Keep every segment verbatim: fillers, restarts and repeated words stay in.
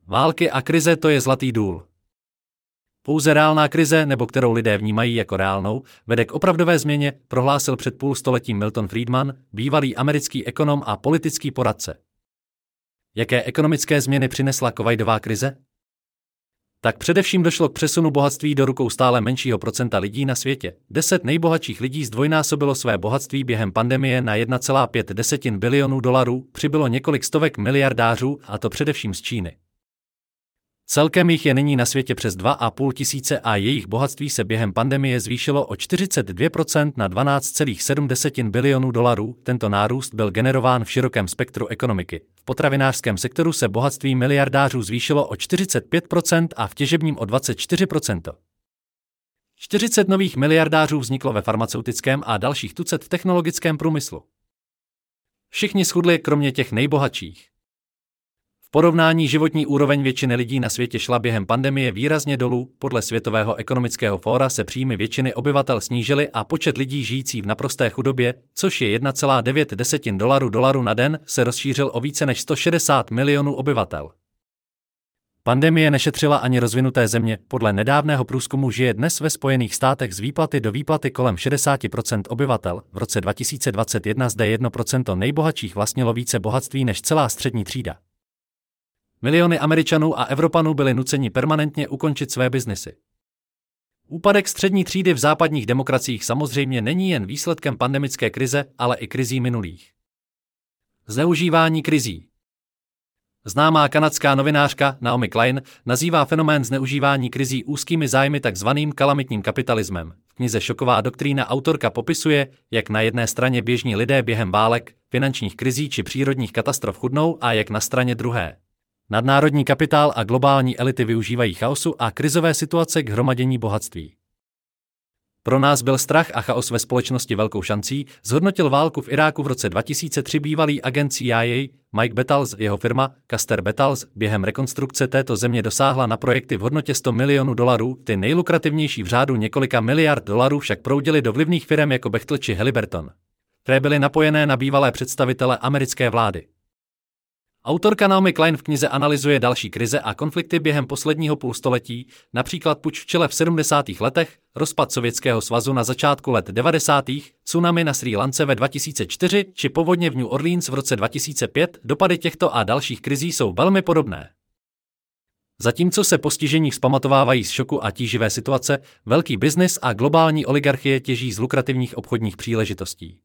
Války a krize, to je zlatý důl. Pouze reálná krize, nebo kterou lidé vnímají jako reálnou, vede k opravdové změně, prohlásil před půl stoletím Milton Friedman, bývalý americký ekonom a politický poradce. Jaké ekonomické změny přinesla covidová krize? Tak především došlo k přesunu bohatství do rukou stále menšího procenta lidí na světě. Deset nejbohatších lidí zdvojnásobilo své bohatství během pandemie na jedna celá pět bilionů dolarů, přibylo několik stovek miliardářů, a to především z Číny. Celkem jich je nyní na světě přes dva a půl tisíce a jejich bohatství se během pandemie zvýšilo o čtyřicet dvě procent na dvanáct celá sedm bilionů dolarů. Tento nárůst byl generován v širokém spektru ekonomiky. V potravinářském sektoru se bohatství miliardářů zvýšilo o čtyřicet pět procent a v těžebním o dvacet čtyři procent. čtyřicet nových miliardářů vzniklo ve farmaceutickém a dalších tucet v technologickém průmyslu. Všichni schudli, kromě těch nejbohatších. V porovnání životní úroveň většiny lidí na světě šla během pandemie výrazně dolů, podle Světového ekonomického fóra se příjmy většiny obyvatel snížily a počet lidí žijící v naprosté chudobě, což je jedna celá devět dolarů dolaru na den, se rozšířil o více než sto šedesát milionů obyvatel. Pandemie nešetřila ani rozvinuté země, podle nedávného průzkumu žije dnes ve Spojených státech z výplaty do výplaty kolem šedesát procent obyvatel, v roce dva tisíce dvacet jedna zde jedno procento nejbohatších vlastnilo více bohatství než celá střední třída. Miliony Američanů a Evropanů byli nuceni permanentně ukončit své biznesy. Úpadek střední třídy v západních demokraciích samozřejmě není jen výsledkem pandemické krize, ale i krizí minulých. Zneužívání krizí. Známá kanadská novinářka Naomi Klein nazývá fenomén zneužívání krizí úzkými zájmy takzvaným kalamitním kapitalismem. V knize Šoková doktrína autorka popisuje, jak na jedné straně běžní lidé během válek, finančních krizí či přírodních katastrof chudnou a jak na straně druhé nadnárodní kapitál a globální elity využívají chaosu a krizové situace k hromadění bohatství. Pro nás byl strach a chaos ve společnosti velkou šancí, zhodnotil válku v Iráku v roce dva tisíce tři bývalý agent C I A Mike Battles. Jeho firma Caster Battles během rekonstrukce této země dosáhla na projekty v hodnotě sto milionů dolarů, ty nejlukrativnější v řádu několika miliard dolarů však proudily do vlivných firem jako Bechtel či Halliburton, které byly napojené na bývalé představitele americké vlády. Autorka Naomi Klein v knize analyzuje další krize a konflikty během posledního půlstoletí, například puč v Chile v sedmdesátých letech, rozpad Sovětského svazu na začátku let devadesátých, tsunami na Srí Lance ve dva tisíce čtyři či povodně v New Orleans v roce dva tisíce pět. Dopady těchto a dalších krizí jsou velmi podobné. Zatímco se postižení vzpamatovávají z šoku a tíživé situace, velký biznis a globální oligarchie těží z lukrativních obchodních příležitostí.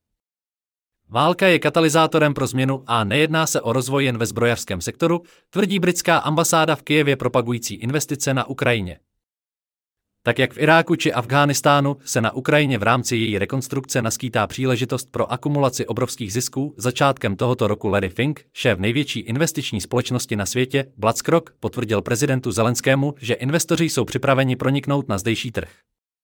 Válka je katalyzátorem pro změnu a nejedná se o rozvoj jen ve zbrojařském sektoru, tvrdí britská ambasáda v Kyjevě propagující investice na Ukrajině. Tak jak v Iráku či Afghánistánu se na Ukrajině v rámci její rekonstrukce naskýtá příležitost pro akumulaci obrovských zisků, začátkem tohoto roku Larry Fink, šéf největší investiční společnosti na světě, BlackRock, potvrdil prezidentu Zelenskému, že investoři jsou připraveni proniknout na zdejší trh.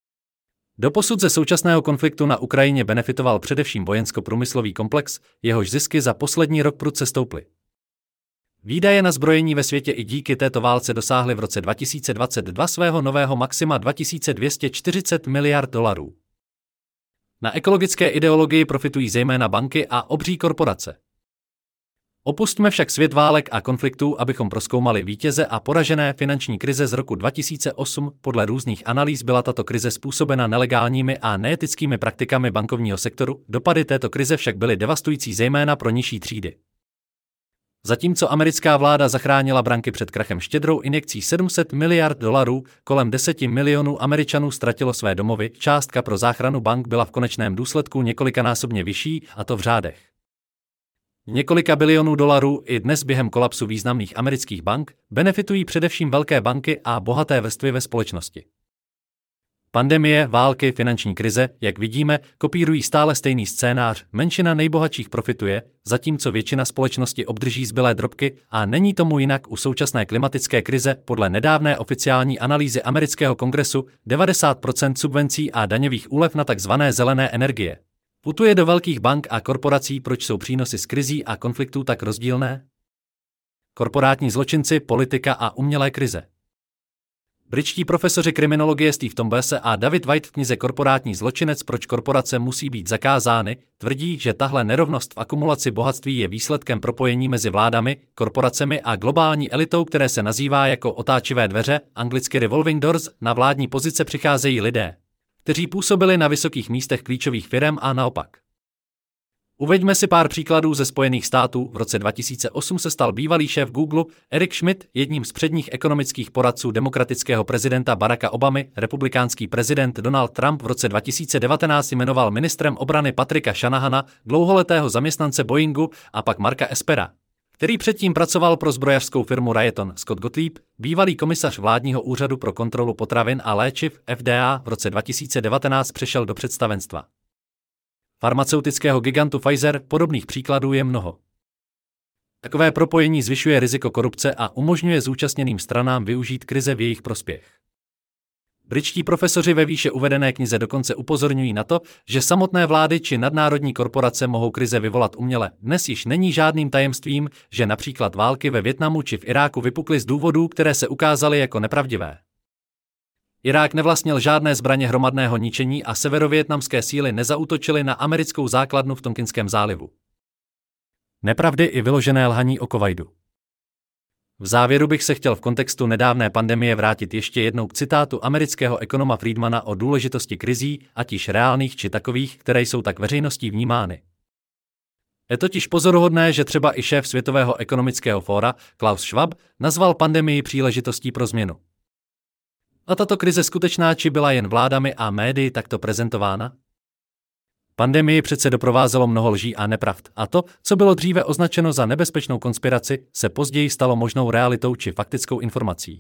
Doposud ze současného konfliktu na Ukrajině benefitoval především vojensko-průmyslový komplex, jehož zisky za poslední rok prudce stouply. Výdaje na zbrojení ve světě i díky této válce dosáhly v roce dva tisíce dvacet dva svého nového maxima dva tisíce dvě stě čtyřicet miliard dolarů. Na ekologické ideologii profitují zejména banky a obří korporace. Opustme však svět válek a konfliktů, abychom prozkoumali vítěze a poražené finanční krize z roku dva tisíce osm. Podle různých analýz byla tato krize způsobena nelegálními a neetickými praktikami bankovního sektoru, dopady této krize však byly devastující zejména pro nižší třídy. Zatímco americká vláda zachránila banky před krachem štědrou injekcí sedm set miliard dolarů, kolem deset milionů Američanů ztratilo své domovy, částka pro záchranu bank byla v konečném důsledku několikanásobně vyšší, a to v řádech několika bilionů dolarů. I dnes během kolapsu významných amerických bank benefitují především velké banky a bohaté vrstvy ve společnosti. Pandemie, války, finanční krize, jak vidíme, kopírují stále stejný scénář, menšina nejbohatších profituje, zatímco většina společnosti obdrží zbylé drobky, a není tomu jinak u současné klimatické krize. Podle nedávné oficiální analýzy amerického kongresu devadesát procent subvencí a daňových úlev na tzv. Zelené energie putuje do velkých bank a korporací. Proč jsou přínosy z krizí a konfliktů tak rozdílné? Korporátní zločinci, politika a umělé krize. Britští profesoři kriminologie Steve Tombase a David White v knize Korporátní zločinec, proč korporace musí být zakázány, tvrdí, že tahle nerovnost v akumulaci bohatství je výsledkem propojení mezi vládami, korporacemi a globální elitou, které se nazývá jako otáčivé dveře, anglicky revolving doors. Na vládní pozice přicházejí lidé, kteří působili na vysokých místech klíčových firem a naopak. Uveďme si pár příkladů ze Spojených států. V roce dva tisíce osm se stal bývalý šéf Google Eric Schmidt jedním z předních ekonomických poradců demokratického prezidenta Baracka Obamy. Republikánský prezident Donald Trump v roce dva tisíce devatenáct jmenoval ministrem obrany Patricka Shanahana, dlouholetého zaměstnance Boeingu, a pak Marka Espera, který předtím pracoval pro zbrojařskou firmu Raytheon. Scott Gottlieb, bývalý komisař vládního úřadu pro kontrolu potravin a léčiv F D A, v roce dva tisíce devatenáct přešel do představenstva farmaceutického gigantu Pfizer. Podobných příkladů je mnoho. Takové propojení zvyšuje riziko korupce a umožňuje zúčastněným stranám využít krize v jejich prospěch. Britští profesoři ve výše uvedené knize dokonce upozorňují na to, že samotné vlády či nadnárodní korporace mohou krize vyvolat uměle. Dnes již není žádným tajemstvím, že například války ve Vietnamu či v Iráku vypukly z důvodů, které se ukázaly jako nepravdivé. Irák nevlastnil žádné zbraně hromadného ničení a severovietnamské síly nezaútočily na americkou základnu v Tonkinském zálivu. Nepravdy i vyložené lhaní o covidu. V závěru bych se chtěl v kontextu nedávné pandemie vrátit ještě jednou k citátu amerického ekonoma Friedmana o důležitosti krizí, ať již reálných či takových, které jsou tak veřejností vnímány. Je totiž pozoruhodné, že třeba i šéf Světového ekonomického fóra Klaus Schwab nazval pandemii příležitostí pro změnu. A tato krize skutečná či byla jen vládami a médii takto prezentována? Pandemii přece doprovázelo mnoho lží a nepravd a to, co bylo dříve označeno za nebezpečnou konspiraci, se později stalo možnou realitou či faktickou informací.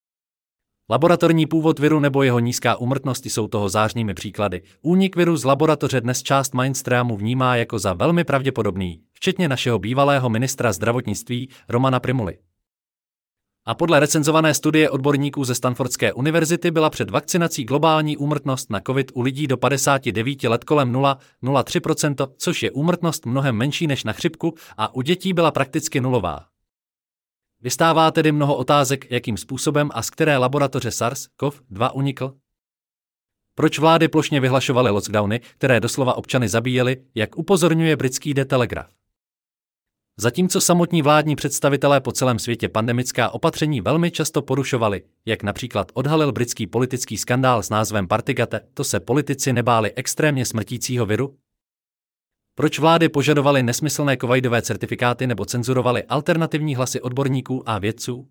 Laboratorní původ viru nebo jeho nízká úmrtnost jsou toho zářnými příklady. Únik viru z laboratoře dnes část mainstreamu vnímá jako za velmi pravděpodobný, včetně našeho bývalého ministra zdravotnictví Romana Prymuly. A podle recenzované studie odborníků ze Stanfordské univerzity byla před vakcinací globální úmrtnost na COVID u lidí do padesáti devíti let kolem nula celá nula tři procenta, což je úmrtnost mnohem menší než na chřipku, a u dětí byla prakticky nulová. Vystává tedy mnoho otázek, jakým způsobem a z které laboratoře SARS-C o V dva unikl. Proč vlády plošně vyhlašovaly lockdowny, které doslova občany zabíjely, jak upozorňuje britský The Telegraph. Zatímco samotní vládní představitelé po celém světě pandemická opatření velmi často porušovali, jak například odhalil britský politický skandál s názvem Partygate, to se politici nebáli extrémně smrtícího viru? Proč vlády požadovaly nesmyslné covidové certifikáty nebo cenzurovaly alternativní hlasy odborníků a vědců?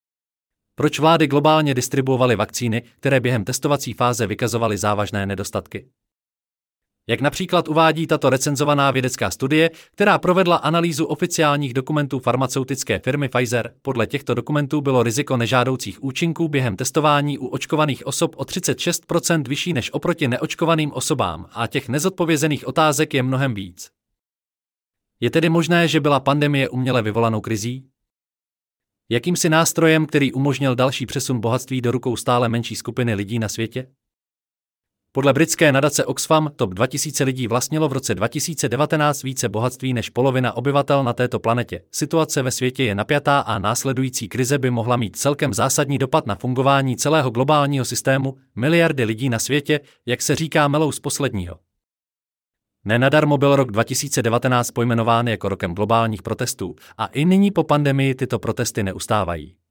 Proč vlády globálně distribuovaly vakcíny, které během testovací fáze vykazovaly závažné nedostatky? Jak například uvádí tato recenzovaná vědecká studie, která provedla analýzu oficiálních dokumentů farmaceutické firmy Pfizer, podle těchto dokumentů bylo riziko nežádoucích účinků během testování u očkovaných osob o třicet šest procent vyšší než oproti neočkovaným osobám a těch nezodpovězených otázek je mnohem víc. Je tedy možné, že byla pandemie uměle vyvolanou krizí? Jakýmsi nástrojem, který umožnil další přesun bohatství do rukou stále menší skupiny lidí na světě? Podle britské nadace Oxfam top dva tisíce lidí vlastnilo v roce dva tisíce devatenáct více bohatství než polovina obyvatel na této planetě. Situace ve světě je napjatá a následující krize by mohla mít celkem zásadní dopad na fungování celého globálního systému, miliardy lidí na světě, jak se říká melou z posledního. Nenadarmo byl rok dva tisíce devatenáct pojmenován jako rokem globálních protestů a i nyní po pandemii tyto protesty neustávají.